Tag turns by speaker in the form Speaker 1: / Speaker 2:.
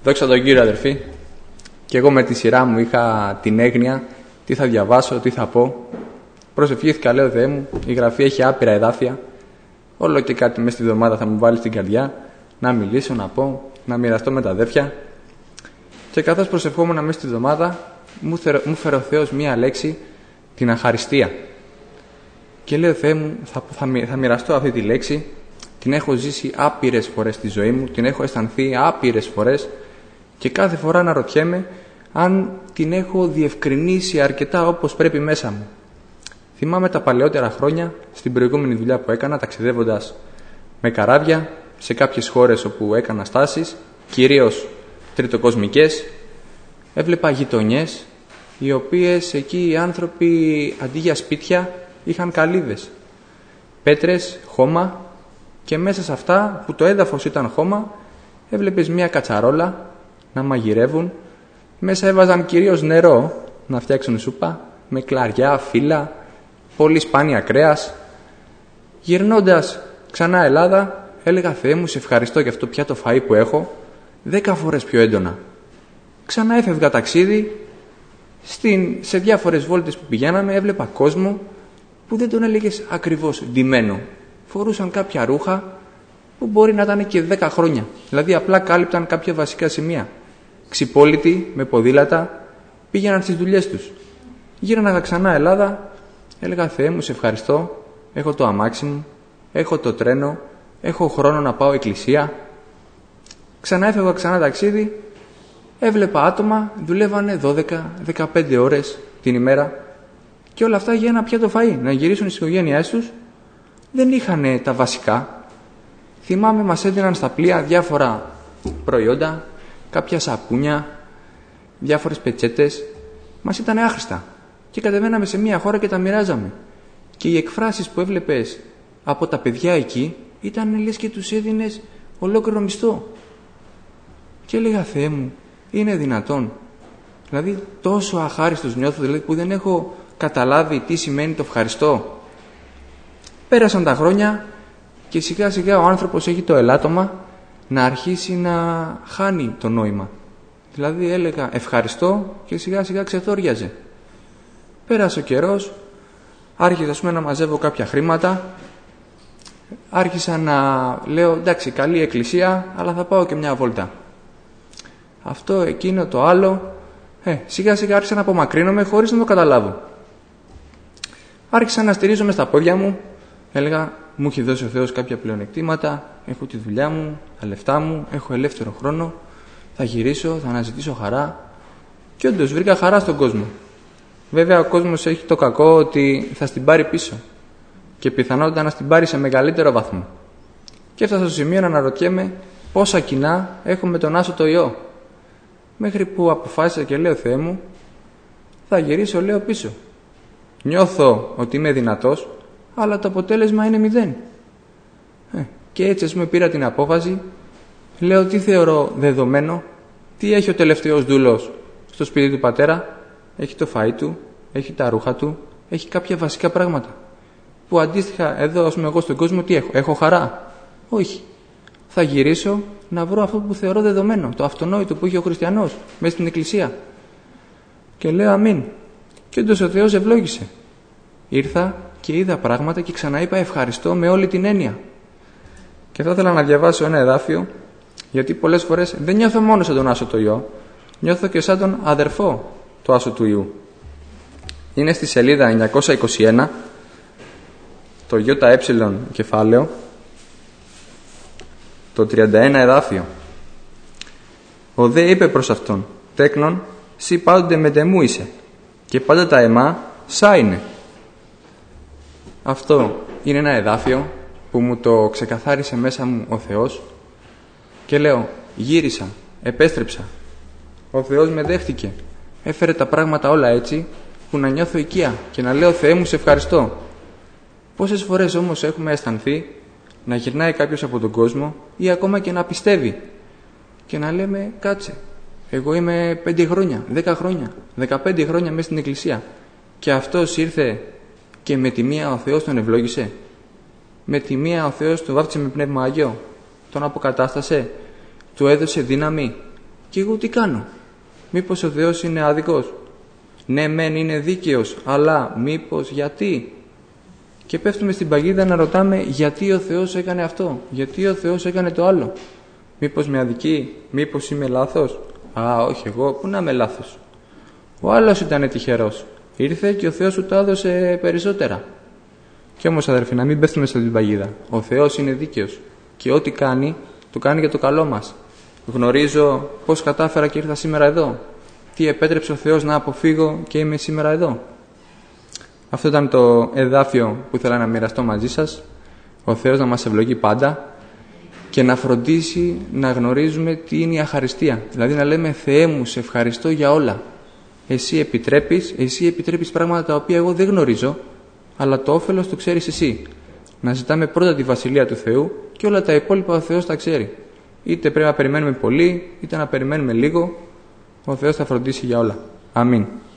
Speaker 1: Δόξα τον Κύριο, αδερφοί. Και εγώ με τη σειρά μου είχα την έγνοια τι θα διαβάσω, τι θα πω. Προσευχήθηκα, λέω Θεέ μου, η Γραφή έχει άπειρα εδάφια. Όλο και κάτι μέσα στη εβδομάδα θα μου βάλει στην καρδιά, να μιλήσω, να πω, να μοιραστώ με τα αδέρφια. Και καθώς προσευχόμουν μέσα στη εβδομάδα, μου φέρε ο Θεός μία λέξη, την αχαριστία. Και λέω Θεέ μου, θα μοιραστώ αυτή τη λέξη. Την έχω ζήσει άπειρες φορές στη ζωή μου, την έχω αισθανθεί άπειρες φορές και κάθε φορά αναρωτιέμαι αν την έχω διευκρινίσει αρκετά όπως πρέπει μέσα μου. Θυμάμαι τα παλαιότερα χρόνια, στην προηγούμενη δουλειά που έκανα, ταξιδεύοντας με καράβια σε κάποιες χώρες όπου έκανα στάσεις, κυρίως τριτοκοσμικές, έβλεπα γειτονιές, οι οποίες εκεί οι άνθρωποι αντί για σπίτια είχαν καλύβες, πέτρες, χώμα, και μέσα σε αυτά που το έδαφος ήταν χώμα, έβλεπες μια κατσαρόλα να μαγειρεύουν. Μέσα έβαζαν κυρίως νερό να φτιάξουν σούπα, με κλαριά, φύλλα, πολύ σπάνια κρέας. Γυρνώντας ξανά Ελλάδα, έλεγα Θεέ μου, σε ευχαριστώ για αυτό πια το φαΐ που έχω, 10 φορές πιο έντονα. Ξανά έφευγα ταξίδι, σε διάφορες βόλτες που πηγαίναμε, έβλεπα κόσμο που δεν τον έλεγες ακριβώς ντυμένο. Φορούσαν κάποια ρούχα που μπορεί να ήταν και 10 χρόνια. Δηλαδή απλά κάλυπταν κάποια βασικά σημεία. Ξυπόλυτοι, με ποδήλατα, πήγαιναν στις δουλειές τους. Γύρναγα ξανά Ελλάδα, έλεγα Θεέ μου, σε ευχαριστώ, έχω το αμάξι μου, έχω το τρένο, έχω χρόνο να πάω εκκλησία. Ξανά έφευγα ξανά ταξίδι, έβλεπα άτομα, δουλεύανε 12-15 ώρες την ημέρα και όλα αυτά για ένα πιάτο φαΐ, να γυρίσουν στις οικογένειές τους. Δεν είχαν τα βασικά. Θυμάμαι μας έδιναν στα πλοία διάφορα προϊόντα, κάποια σαπούνια, διάφορες πετσέτες. Μας ήταν άχρηστα. Και κατεβαίναμε σε μια χώρα και τα μοιράζαμε. Και οι εκφράσεις που έβλεπες από τα παιδιά εκεί ήταν λες και τους έδινες ολόκληρο μισθό. Και έλεγα Θεέ μου, είναι δυνατόν? Δηλαδή τόσο αχάριστος νιώθω, δηλαδή, που δεν έχω καταλάβει τι σημαίνει το ευχαριστώ. Πέρασαν τα χρόνια και σιγά σιγά ο άνθρωπος έχει το ελάττωμα να αρχίσει να χάνει το νόημα. Δηλαδή έλεγα ευχαριστώ και σιγά σιγά ξεθόριαζε. Πέρασε ο καιρός, άρχισα να μαζεύω κάποια χρήματα, άρχισα να λέω εντάξει καλή εκκλησία αλλά θα πάω και μια βόλτα. Αυτό, εκείνο, το άλλο, σιγά σιγά άρχισα να απομακρύνομαι χωρίς να το καταλάβω. Άρχισα να στηρίζομαι στα πόδια μου. Έλεγα, μου έχει δώσει ο Θεός κάποια πλεονεκτήματα, έχω τη δουλειά μου, τα λεφτά μου, έχω ελεύθερο χρόνο, θα γυρίσω, θα αναζητήσω χαρά. Και όντως βρήκα χαρά στον κόσμο. Βέβαια ο κόσμος έχει το κακό ότι θα στην πάρει πίσω και πιθανότητα να στην πάρει σε μεγαλύτερο βαθμό. Και έφτασα στο σημείο να αναρωτιέμαι πόσα κοινά έχω με τον Άσο το Υιό. Μέχρι που αποφάσισα και λέω Θεέ μου, θα γυρίσω, λέω πίσω. Νιώθω ότι είμαι δυνατός, αλλά το αποτέλεσμα είναι 0. Και έτσι ας πούμε πήρα την απόφαση, λέω τι θεωρώ δεδομένο, τι έχει ο τελευταίος δούλος στο σπίτι του πατέρα, έχει το φαΐ του, έχει τα ρούχα του, έχει κάποια βασικά πράγματα. Που αντίστοιχα εδώ ας πούμε εγώ στον κόσμο τι έχω χαρά? Όχι. Θα γυρίσω να βρω αυτό που θεωρώ δεδομένο, το αυτονόητο που έχει ο χριστιανός μέσα στην εκκλησία. Και λέω αμήν. Και όντως ο Θεός ευλόγησε. Ήρθα και είδα πράγματα και ξαναείπα ευχαριστώ με όλη την έννοια. Και θα ήθελα να διαβάσω ένα εδάφιο, γιατί πολλές φορές δεν νιώθω μόνο σαν τον Άσο το Υιό, νιώθω και σαν τον αδερφό του Άσου του Υιού. Είναι στη σελίδα 921, το ΙΕ κεφάλαιο, το 31 εδάφιο. Ο δε είπε προς αυτόν, τέκνον, σύ πάντοτε μετεμού είσαι, και πάντα τα αιμά σά είναι. Αυτό είναι ένα εδάφιο που μου το ξεκαθάρισε μέσα μου ο Θεός και λέω γύρισα, επέστρεψα. Ο Θεός με δέχτηκε, έφερε τα πράγματα όλα έτσι που να νιώθω οικία και να λέω Θεέ μου σε ευχαριστώ. Πόσες φορές όμως έχουμε αισθανθεί να γυρνάει κάποιος από τον κόσμο ή ακόμα και να πιστεύει και να λέμε κάτσε, εγώ είμαι 5 χρόνια, 10 χρόνια, 15 χρόνια μέσα στην εκκλησία και αυτός ήρθε και με τη μία ο Θεός τον ευλόγησε, με τη μία ο Θεός τον βάφτισε με πνεύμα Άγιο, τον αποκατάστασε, του έδωσε δύναμη και εγώ τι κάνω? Μήπως ο Θεός είναι άδικος? Ναι, μεν είναι δίκαιος, αλλά μήπως γιατί? Και πέφτουμε στην παγίδα να ρωτάμε γιατί ο Θεός έκανε αυτό, γιατί ο Θεός έκανε το άλλο. Μήπως με αδικεί, μήπως είμαι λάθος? Όχι, εγώ πού να είμαι λάθος? Ο άλλος ήταν τυχερός. Ήρθε και ο Θεός του τα έδωσε περισσότερα. Κι όμως, αδερφοί, να μην πέφτουμε στην παγίδα. Ο Θεός είναι δίκαιος και ό,τι κάνει, το κάνει για το καλό μας. Γνωρίζω πώς κατάφερα και ήρθα σήμερα εδώ. Τι επέτρεψε ο Θεός να αποφύγω και είμαι σήμερα εδώ. Αυτό ήταν το εδάφιο που ήθελα να μοιραστώ μαζί σας. Ο Θεός να μας ευλογεί πάντα και να φροντίσει να γνωρίζουμε τι είναι η αχαριστία. Δηλαδή να λέμε Θεέ μου, σε ευχαριστώ για όλα. Εσύ επιτρέπεις πράγματα τα οποία εγώ δεν γνωρίζω, αλλά το όφελος το ξέρεις εσύ. Να ζητάμε πρώτα τη Βασιλεία του Θεού και όλα τα υπόλοιπα ο Θεός τα ξέρει. Είτε πρέπει να περιμένουμε πολύ, είτε να περιμένουμε λίγο, ο Θεός θα φροντίσει για όλα. Αμήν.